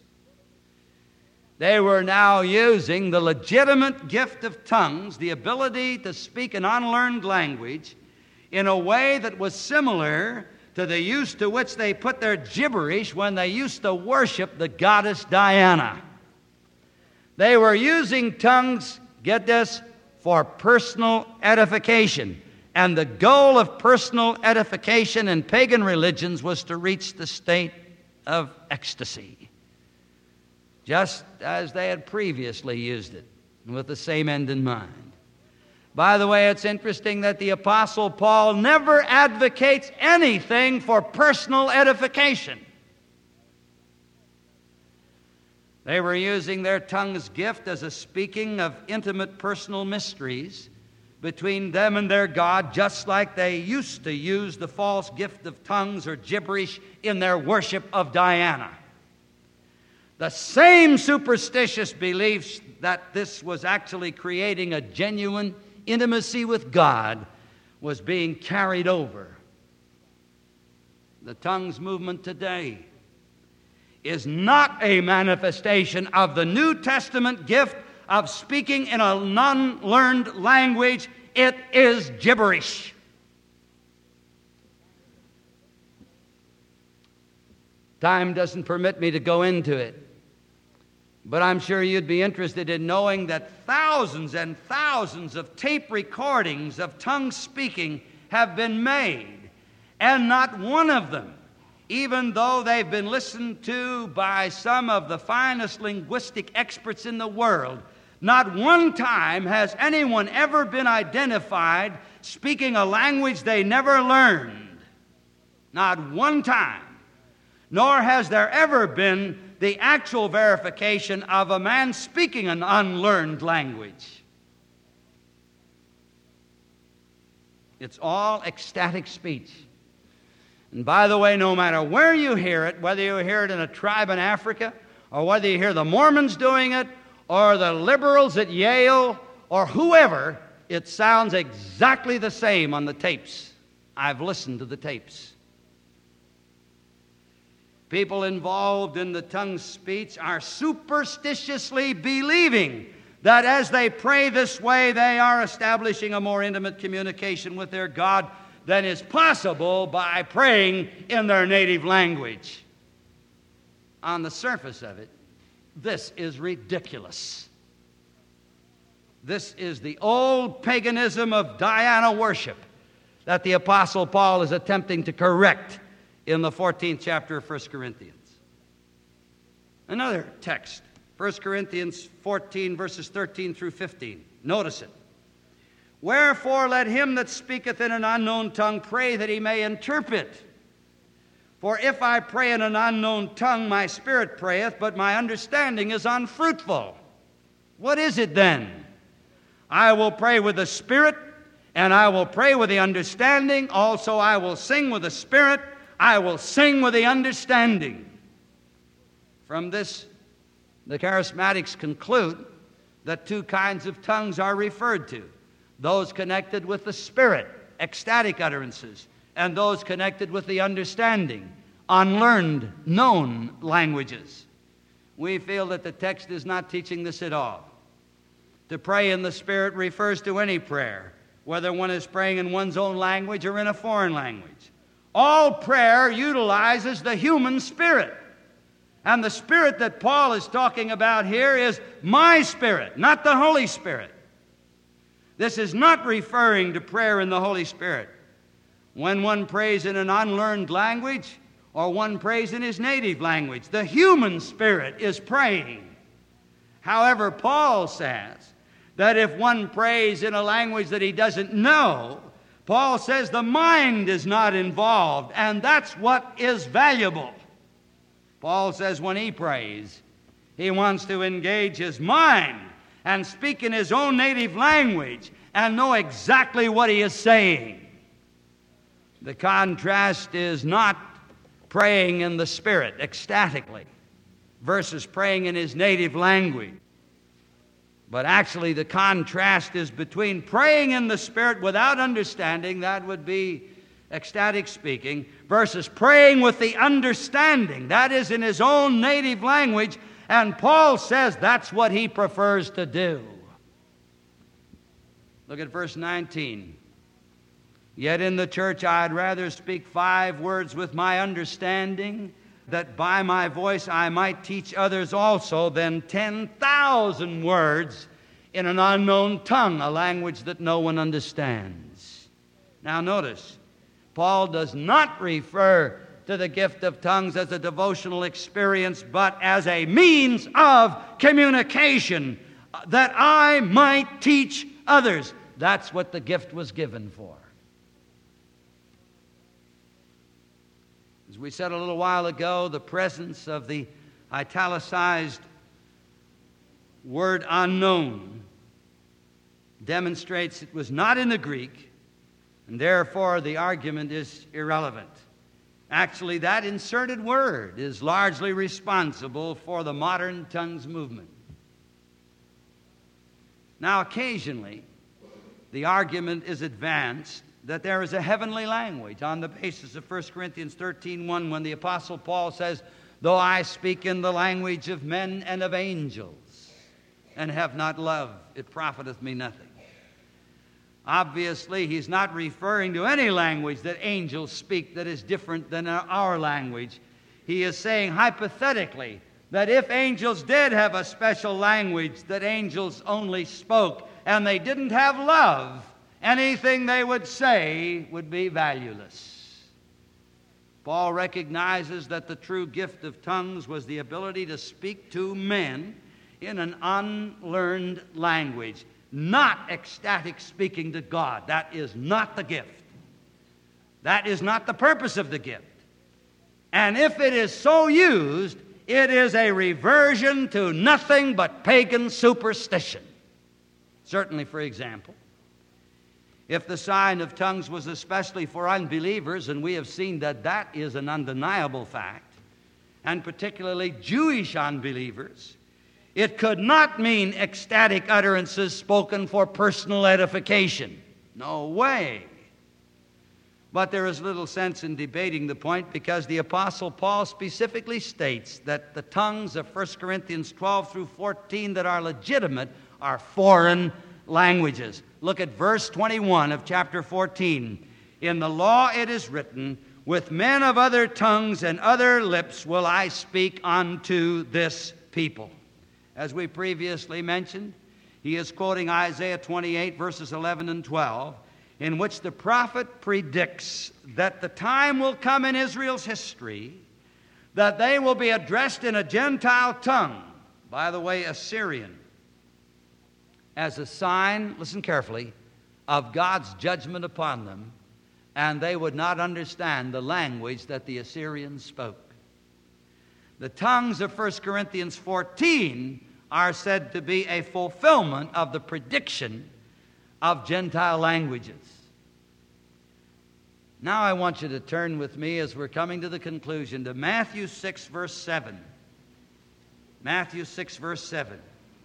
They were now using the legitimate gift of tongues, the ability to speak an unlearned language, in a way that was similar to the use to which they put their gibberish when they used to worship the goddess Diana. They were using tongues, get this, for personal edification. And the goal of personal edification in pagan religions was to reach the state of ecstasy, just as they had previously used it, with the same end in mind. By the way, it's interesting that the Apostle Paul never advocates anything for personal edification. They were using their tongue's gift as a speaking of intimate personal mysteries between them and their God, just like they used to use the false gift of tongues or gibberish in their worship of Diana. The same superstitious beliefs that this was actually creating a genuine intimacy with God was being carried over. The tongues movement today is not a manifestation of the New Testament gift of speaking in an unlearned language. It is gibberish. Time doesn't permit me to go into it, but I'm sure you'd be interested in knowing that thousands and thousands of tape recordings of tongue speaking have been made, and not one of them, even though they've been listened to by some of the finest linguistic experts in the world, not one time has anyone ever been identified speaking a language they never learned. Not one time. Nor has there ever been the actual verification of a man speaking an unlearned language. It's all ecstatic speech. And by the way, no matter where you hear it, whether you hear it in a tribe in Africa, or whether you hear the Mormons doing it, or the liberals at Yale, or whoever, it sounds exactly the same on the tapes. I've listened to the tapes. People involved in the tongue speech are superstitiously believing that as they pray this way, they are establishing a more intimate communication with their God than is possible by praying in their native language. On the surface of it, this is ridiculous. This is the old paganism of Diana worship that the Apostle Paul is attempting to correct in the 14th chapter of 1 Corinthians. Another text, 1 Corinthians 14, verses 13 through 15. Notice it. Wherefore let him that speaketh in an unknown tongue pray that he may interpret. For if I pray in an unknown tongue, my spirit prayeth, but my understanding is unfruitful. What is it then? I will pray with the spirit, and I will pray with the understanding. Also I will sing with the spirit, I will sing with the understanding. From this, the charismatics conclude that two kinds of tongues are referred to: those connected with the spirit, ecstatic utterances, and those connected with the understanding, unlearned, known languages. We feel that the text is not teaching this at all. To pray in the Spirit refers to any prayer, whether one is praying in one's own language or in a foreign language. All prayer utilizes the human spirit. And the spirit that Paul is talking about here is my spirit, not the Holy Spirit. This is not referring to prayer in the Holy Spirit. When one prays in an unlearned language or one prays in his native language, the human spirit is praying. However, Paul says that if one prays in a language that he doesn't know, Paul says the mind is not involved, and that's what is valuable. Paul says when he prays, he wants to engage his mind and speak in his own native language and know exactly what he is saying. The contrast is not praying in the Spirit ecstatically versus praying in his native language. But actually the contrast is between praying in the Spirit without understanding, that would be ecstatic speaking, versus praying with the understanding, that is in his own native language, and Paul says that's what he prefers to do. Look at verse 19. Yet in the church I'd rather speak 5 words with my understanding, that by my voice I might teach others also, than 10,000 words in an unknown tongue, a language that no one understands. Now notice, Paul does not refer to the gift of tongues as a devotional experience, but as a means of communication, that I might teach others. That's what the gift was given for. As we said a little while ago, the presence of the italicized word unknown demonstrates it was not in the Greek, and therefore the argument is irrelevant. Actually, that inserted word is largely responsible for the modern tongues movement. Now, occasionally, the argument is advanced that there is a heavenly language on the basis of 1 Corinthians 13:1, when the Apostle Paul says, though I speak in the language of men and of angels, and have not love, it profiteth me nothing. Obviously, he's not referring to any language that angels speak that is different than our language. He is saying hypothetically that if angels did have a special language that angels only spoke, and they didn't have love, anything they would say would be valueless. Paul recognizes that the true gift of tongues was the ability to speak to men in an unlearned language, not ecstatic speaking to God. That is not the gift. That is not the purpose of the gift. And if it is so used, It is a reversion to nothing but pagan superstition. Certainly, for example, if the sign of tongues was especially for unbelievers, and we have seen that that is an undeniable fact, and particularly Jewish unbelievers, it could not mean ecstatic utterances spoken for personal edification. No way. But there is little sense in debating the point, because the Apostle Paul specifically states that the tongues of 1 Corinthians 12 through 14 that are legitimate are foreign languages. Look at verse 21 of chapter 14. In the law it is written, with men of other tongues and other lips will I speak unto this people. As we previously mentioned, he is quoting Isaiah 28 verses 11 and 12, in which the prophet predicts that the time will come in Israel's history that they will be addressed in a Gentile tongue, by the way, Assyrian, as a sign, listen carefully, of God's judgment upon them, and they would not understand the language that the Assyrians spoke. The tongues of 1 Corinthians 14 are said to be a fulfillment of the prediction of Gentile languages. Now I want you to turn with me, as we're coming to the conclusion, to Matthew 6, verse 7. Matthew 6, verse 7.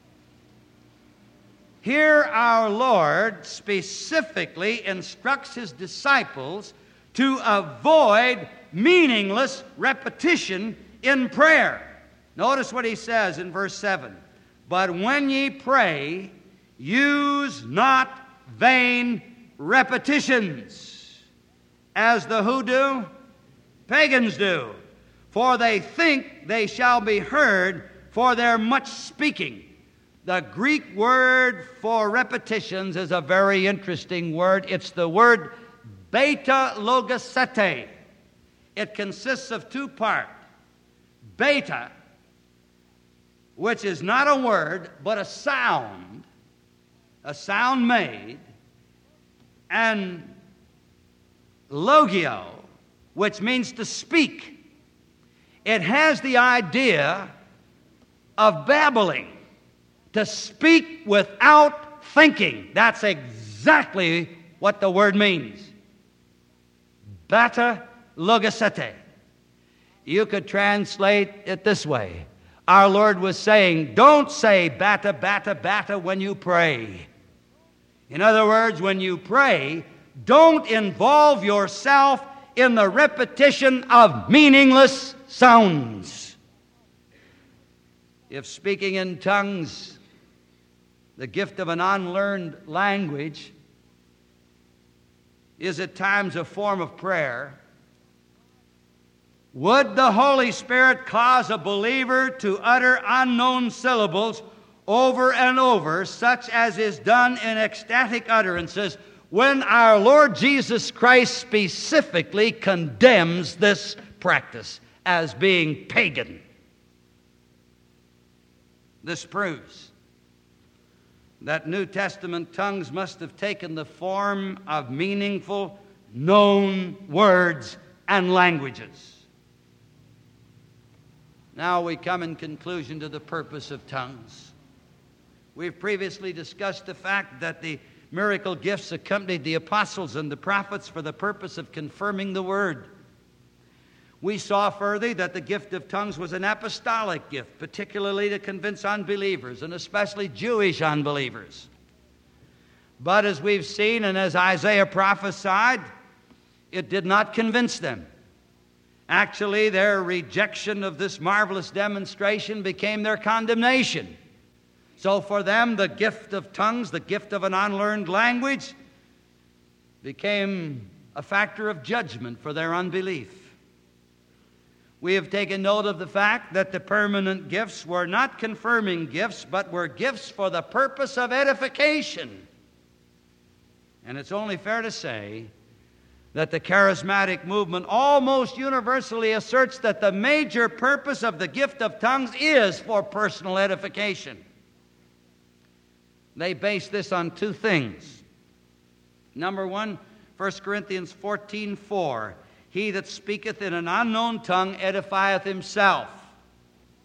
Here our Lord specifically instructs his disciples to avoid meaningless repetition in prayer. Notice what he says in verse 7. But when ye pray, use not vain repetitions, as the who do? Pagans do. For they think they shall be heard for their much speaking. The Greek word for repetitions is a very interesting word. It's the word beta logosete. It consists of two parts. Beta, which is not a word, but a sound made, and logio, which means to speak. It has the idea of babbling, to speak without thinking. That's exactly what the word means. Beta logosete. You could translate it this way. Our Lord was saying, don't say bata, bata, bata when you pray. In other words, when you pray, don't involve yourself in the repetition of meaningless sounds. If speaking in tongues, the gift of an unlearned language, is at times a form of prayer, would the Holy Spirit cause a believer to utter unknown syllables over and over, such as is done in ecstatic utterances, when our Lord Jesus Christ specifically condemns this practice as being pagan? This proves that New Testament tongues must have taken the form of meaningful, known words and languages. Now we come in conclusion to the purpose of tongues. We've previously discussed the fact that the miracle gifts accompanied the apostles and the prophets for the purpose of confirming the word. We saw further that the gift of tongues was an apostolic gift, particularly to convince unbelievers, and especially Jewish unbelievers. But as we've seen, and as Isaiah prophesied, it did not convince them. Actually, their rejection of this marvelous demonstration became their condemnation. So for them, the gift of tongues, the gift of an unlearned language, became a factor of judgment for their unbelief. We have taken note of the fact that the permanent gifts were not confirming gifts, but were gifts for the purpose of edification. And it's only fair to say that the charismatic movement almost universally asserts that the major purpose of the gift of tongues is for personal edification. They base this on two things. Number one, 1 Corinthians 14:4. He that speaketh in an unknown tongue edifieth himself.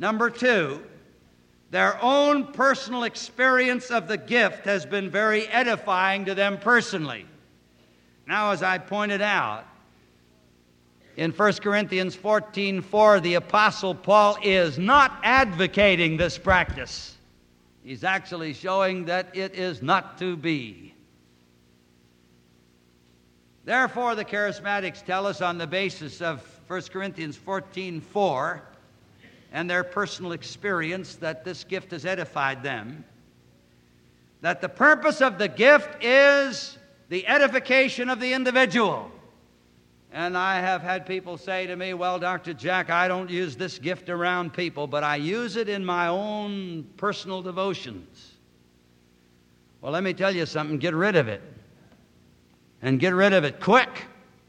Number two, their own personal experience of the gift has been very edifying to them personally. Now, as I pointed out, in 1 Corinthians 14:4, the Apostle Paul is not advocating this practice. He's actually showing that it is not to be. Therefore, the charismatics tell us on the basis of 1 Corinthians 14:4 and their personal experience that this gift has edified them, that the purpose of the gift is the edification of the individual. And I have had people say to me, well, Dr. Jack, I don't use this gift around people, but I use it in my own personal devotions. Well, let me tell you something. Get rid of it. And get rid of it quick.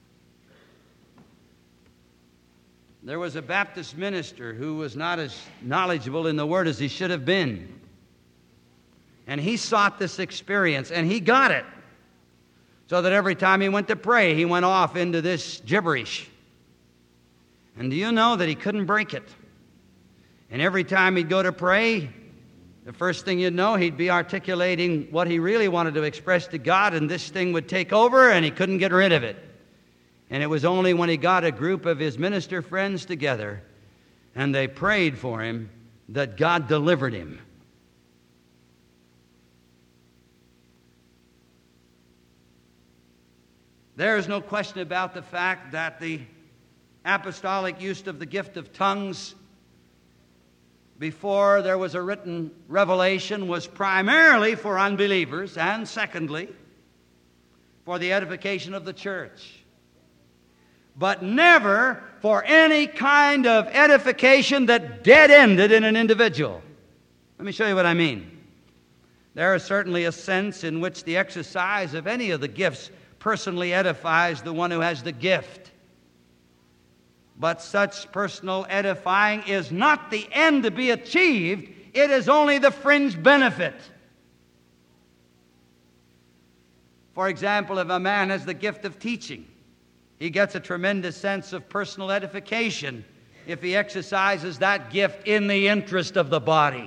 There was a Baptist minister who was not as knowledgeable in the Word as he should have been. And he sought this experience, and he got it. So that every time he went to pray, he went off into this gibberish. And do you know that he couldn't break it? And every time he'd go to pray, the first thing you'd know, he'd be articulating what he really wanted to express to God, and this thing would take over, and he couldn't get rid of it. And it was only when he got a group of his minister friends together, and they prayed for him, that God delivered him. There is no question about the fact that the apostolic use of the gift of tongues before there was a written revelation was primarily for unbelievers, and secondly, for the edification of the church. But never for any kind of edification that dead-ended in an individual. Let me show you what I mean. There is certainly a sense in which the exercise of any of the gifts personally edifies the one who has the gift. But such personal edifying is not the end to be achieved. It is only the fringe benefit. For example, if a man has the gift of teaching, he gets a tremendous sense of personal edification if he exercises that gift in the interest of the body.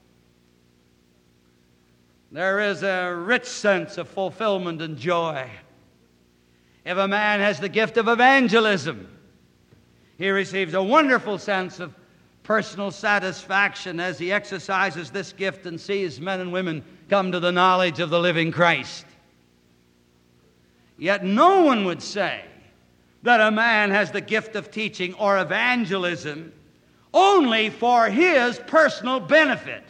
There is a rich sense of fulfillment and joy. If a man has the gift of evangelism, he receives a wonderful sense of personal satisfaction as he exercises this gift and sees men and women come to the knowledge of the living Christ. Yet no one would say that a man has the gift of teaching or evangelism only for his personal benefit.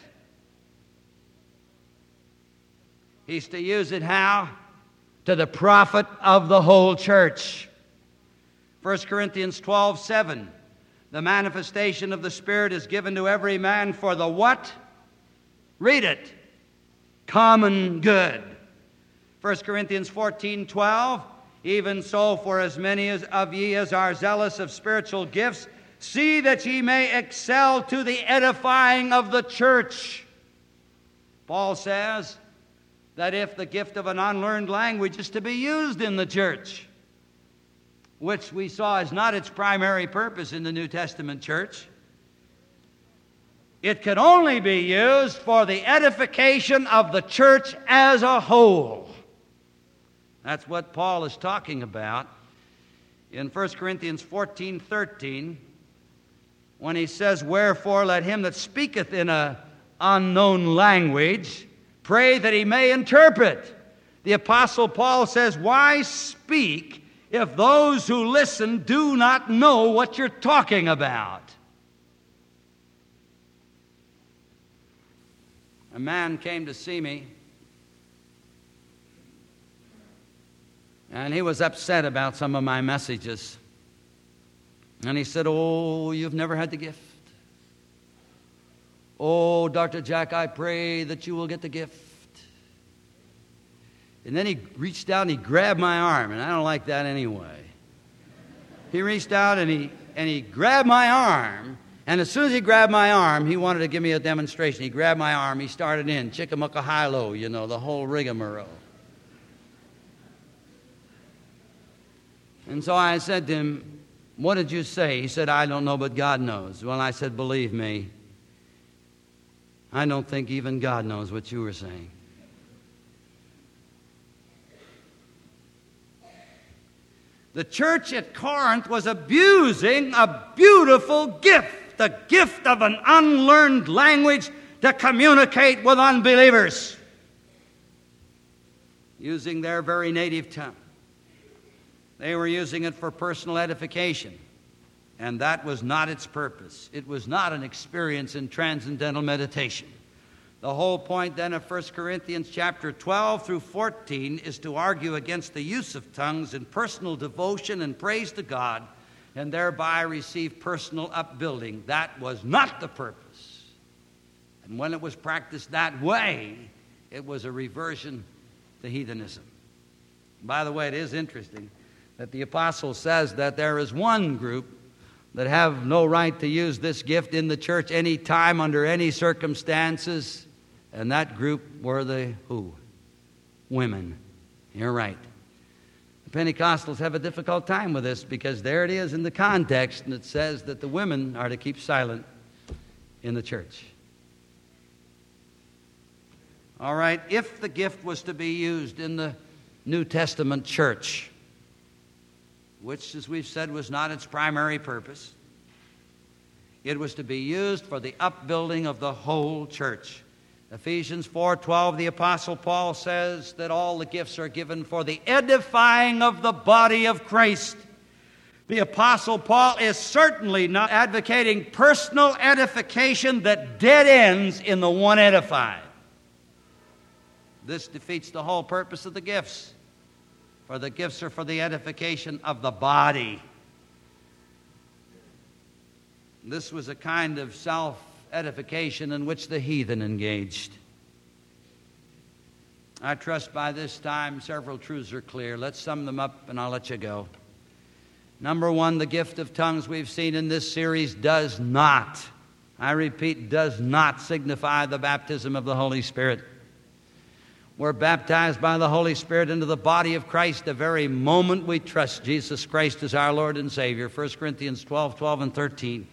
He's to use it how? To the profit of the whole church. 1 Corinthians 12:7, the manifestation of the Spirit is given to every man for the what? Read it. Common good. 1 Corinthians 14:12, even so, for as many of ye as are zealous of spiritual gifts, see that ye may excel to the edifying of the church. Paul says that if the gift of an unlearned language is to be used in the church, which we saw is not its primary purpose in the New Testament church, it can only be used for the edification of the church as a whole. That's what Paul is talking about in 1 Corinthians 14:13, when he says, wherefore let him that speaketh in an unknown language pray that he may interpret. The Apostle Paul says, why speak if those who listen do not know what you're talking about? A man came to see me, and he was upset about some of my messages. And he said, oh, you've never had the gift. Oh, Dr. Jack, I pray that you will get the gift. And then he reached out and he grabbed my arm, and I don't like that anyway. He reached out and he grabbed my arm, and as soon as he grabbed my arm, he wanted to give me a demonstration. He grabbed my arm, he started in, Chickamauga High-Low, you know, the whole rigmarole. And so I said to him, what did you say? He said, I don't know, but God knows. Well, I said, believe me, I don't think even God knows what you were saying. The church at Corinth was abusing a beautiful gift, the gift of an unlearned language to communicate with unbelievers, using their very native tongue. They were using it for personal edification, and that was not its purpose. It was not an experience in transcendental meditation. The whole point then of 1 Corinthians chapter 12 through 14 is to argue against the use of tongues in personal devotion and praise to God, and thereby receive personal upbuilding. That was not the purpose. And when it was practiced that way, it was a reversion to heathenism. By the way, it is interesting that the apostle says that there is one group that have no right to use this gift in the church any time, under any circumstances. And that group were the who? Women. You're right. The Pentecostals have a difficult time with this because there it is in the context, and it says that the women are to keep silent in the church. All right, if the gift was to be used in the New Testament church, which, as we've said, was not its primary purpose, it was to be used for the upbuilding of the whole church. Ephesians 4:12, the Apostle Paul says that all the gifts are given for the edifying of the body of Christ. The Apostle Paul is certainly not advocating personal edification that dead ends in the one edified. This defeats the whole purpose of the gifts. For the gifts are for the edification of the body. This was a kind of self-edification in which the heathen engaged. I trust by this time several truths are clear. Let's sum them up and I'll let you go. Number one, the gift of tongues we've seen in this series does not, I repeat, does not signify the baptism of the Holy Spirit. We're baptized by the Holy Spirit into the body of Christ the very moment we trust Jesus Christ as our Lord and Savior. 1 Corinthians 12:12 and 13.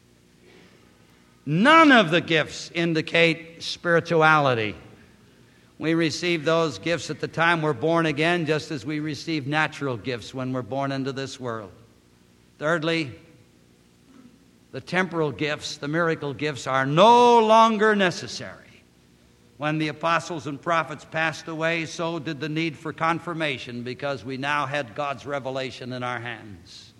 None of the gifts indicate spirituality. We receive those gifts at the time we're born again, just as we receive natural gifts when we're born into this world. Thirdly, the temporal gifts, the miracle gifts, are no longer necessary. When the apostles and prophets passed away, so did the need for confirmation, because we now had God's revelation in our hands.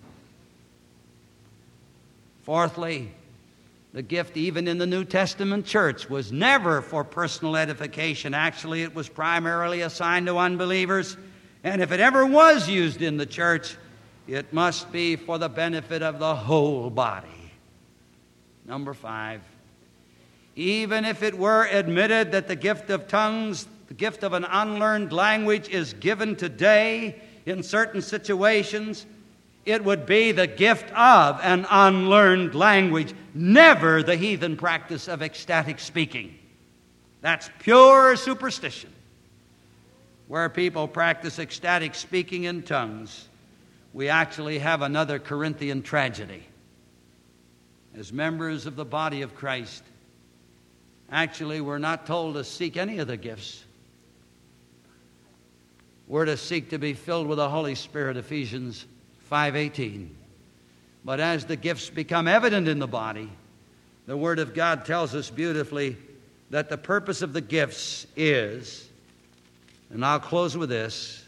Fourthly, the gift, even in the New Testament church, was never for personal edification. Actually, it was primarily assigned to unbelievers. And if it ever was used in the church, it must be for the benefit of the whole body. Number 5. Even if it were admitted that the gift of tongues, the gift of an unlearned language, is given today in certain situations, it would be the gift of an unlearned language, never the heathen practice of ecstatic speaking. That's pure superstition. Where people practice ecstatic speaking in tongues, we actually have another Corinthian tragedy. As members of the body of Christ, actually, we're not told to seek any of the gifts. We're to seek to be filled with the Holy Spirit, Ephesians 5:18. But as the gifts become evident in the body, the Word of God tells us beautifully that the purpose of the gifts is, and I'll close with this,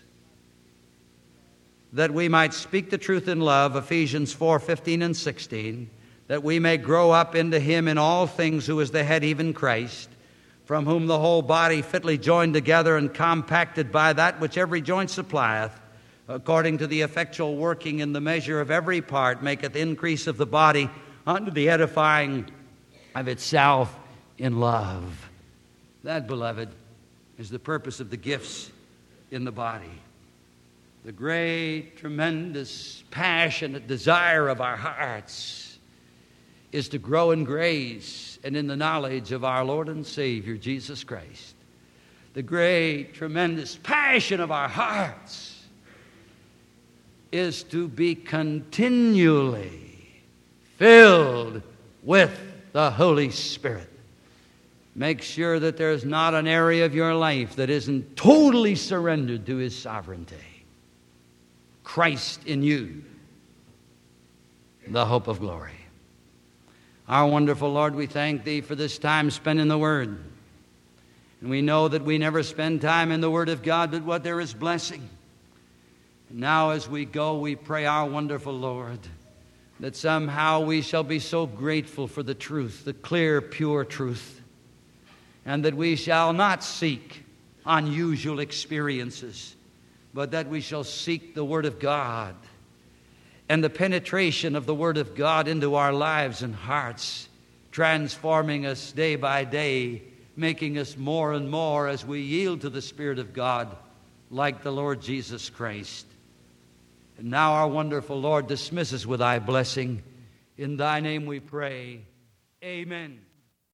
that we might speak the truth in love, Ephesians 4:15 and 16, that we may grow up into Him in all things, who is the head, even Christ, from whom the whole body fitly joined together and compacted by that which every joint supplieth, according to the effectual working in the measure of every part, maketh increase of the body unto the edifying of itself in love. That, beloved, is the purpose of the gifts in the body. The great, tremendous, passionate desire of our hearts is to grow in grace and in the knowledge of our Lord and Savior, Jesus Christ. The great, tremendous passion of our hearts is to be continually filled with the Holy Spirit. Make sure that there's not an area of your life that isn't totally surrendered to His sovereignty. Christ in you, the hope of glory. Our wonderful Lord, we thank Thee for this time spent in the Word. And we know that we never spend time in the Word of God, but what there is blessing. And now as we go, we pray, our wonderful Lord, that somehow we shall be so grateful for the truth, the clear, pure truth, and that we shall not seek unusual experiences, but that we shall seek the Word of God and the penetration of the Word of God into our lives and hearts, transforming us day by day, making us more and more as we yield to the Spirit of God like the Lord Jesus Christ. And now our wonderful Lord, dismiss us with Thy blessing. In Thy name we pray. Amen.